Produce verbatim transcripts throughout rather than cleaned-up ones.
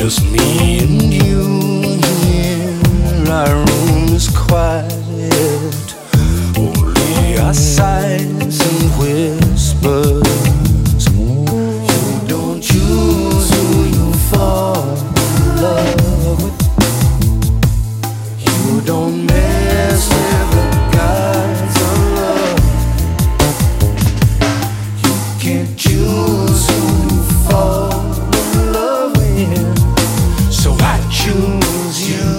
Just me and you here, our room is quiet. Only our sighs and whispers. You don't choose who you fall in love with. You don't mess with the guides of love. You can't choose who you fall in love with. So I choose you.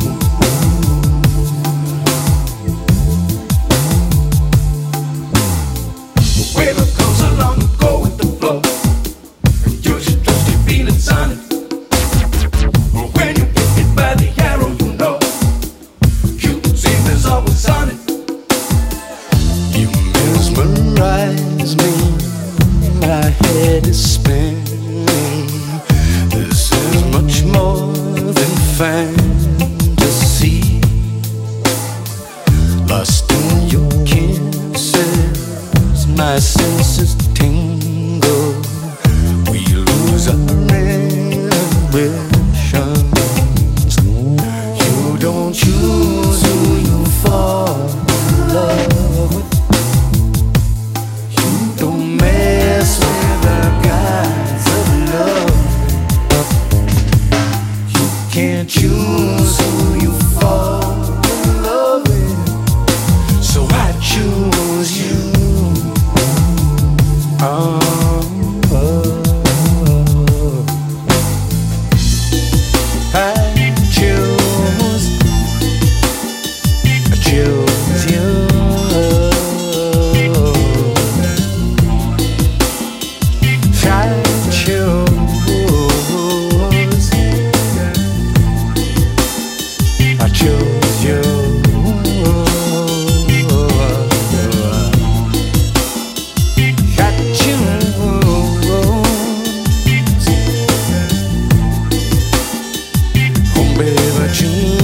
The waiver comes along and go with the flow. You should just keep feeling sunny. When you get hit by the arrow, you know you can see there's always on it. You mesmerize me. My head is spinning. This is much more than fantasy. Lost in your kisses, my senses tingle. We lose our inhibitions. You don't choose who you fall in love with. You don't mess with the guides of love. You can't choose who you fall in love with. So I choose you. Oh, oh, oh. I choose, I choose you. I choose, I choose you. I choose, oh baby, I choose.